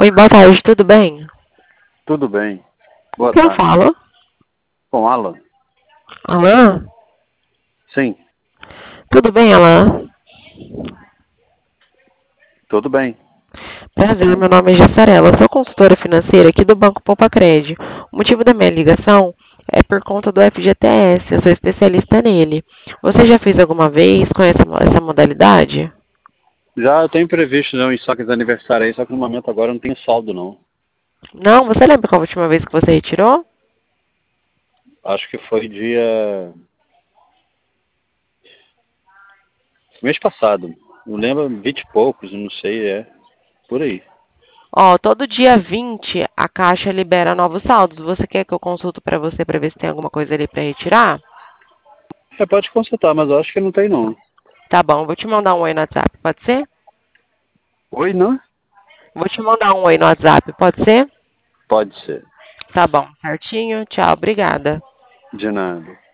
Oi, boa tarde, tudo bem? Tudo bem. Boa Quem eu tarde. falo? Com Alan? Alain? Sim, Tudo bem, Alain? tudo bem. Prazer, meu nome é Jassarela, sou consultora financeira aqui do Banco Poupa Crédito. O motivo da minha ligação é por conta do FGTS, eu sou especialista nele. Você já fez alguma vez com essa modalidade? Já eu tenho previsto não, em saques de aniversário aí, só que no momento agora eu não tenho saldo não. Não? Você lembra qual a última vez que você retirou? Acho que foi dia... mês passado. Não lembro, 20 e poucos, não sei, por aí. Ó, todo dia 20 a Caixa libera novos saldos. Você quer que eu consulto para você para ver se tem alguma coisa ali para retirar? Pode consultar, mas eu acho que não tem não. Tá bom, vou te mandar um oi no WhatsApp, pode ser? Oi, não? Vou te mandar um oi no WhatsApp, pode ser? Pode ser. Tá bom, certinho. Tchau, obrigada. De nada.